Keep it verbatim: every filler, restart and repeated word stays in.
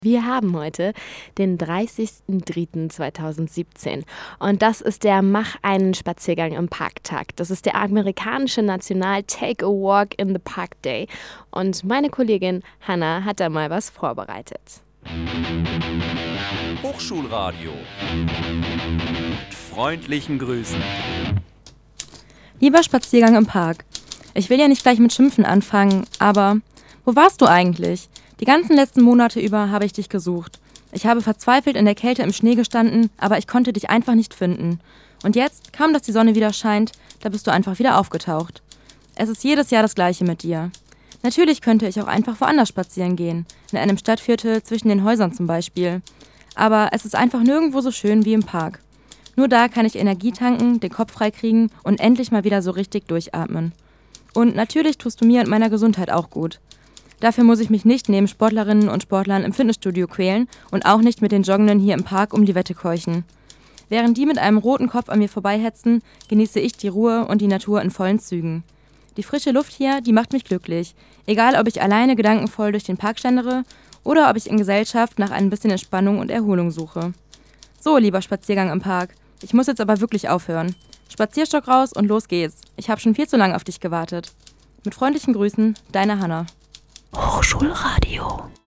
Wir haben heute den dreißigsten dritten zweitausendsiebzehn und das ist der Mach einen Spaziergang im Park-Tag. Das ist der amerikanische National Take a Walk in the Park Day und meine Kollegin Hannah hat da mal was vorbereitet. Hochschulradio mit freundlichen Grüßen. Lieber Spaziergang im Park. Ich will ja nicht gleich mit Schimpfen anfangen, aber wo warst du eigentlich? Die ganzen letzten Monate über habe ich dich gesucht. Ich habe verzweifelt in der Kälte im Schnee gestanden, aber ich konnte dich einfach nicht finden. Und jetzt, kaum dass die Sonne wieder scheint, da bist du einfach wieder aufgetaucht. Es ist jedes Jahr das Gleiche mit dir. Natürlich könnte ich auch einfach woanders spazieren gehen, in einem Stadtviertel zwischen den Häusern zum Beispiel. Aber es ist einfach nirgendwo so schön wie im Park. Nur da kann ich Energie tanken, den Kopf freikriegen und endlich mal wieder so richtig durchatmen. Und natürlich tust du mir und meiner Gesundheit auch gut. Dafür muss ich mich nicht neben Sportlerinnen und Sportlern im Fitnessstudio quälen und auch nicht mit den Joggenden hier im Park um die Wette keuchen. Während die mit einem roten Kopf an mir vorbeihetzen, genieße ich die Ruhe und die Natur in vollen Zügen. Die frische Luft hier, die macht mich glücklich, egal ob ich alleine gedankenvoll durch den Park schlendere oder ob ich in Gesellschaft nach ein bisschen Entspannung und Erholung suche. So, lieber Spaziergang im Park, ich muss jetzt aber wirklich aufhören. Spazierstock raus und los geht's. Ich habe schon viel zu lange auf dich gewartet. Mit freundlichen Grüßen, deine Hannah. Hochschulradio.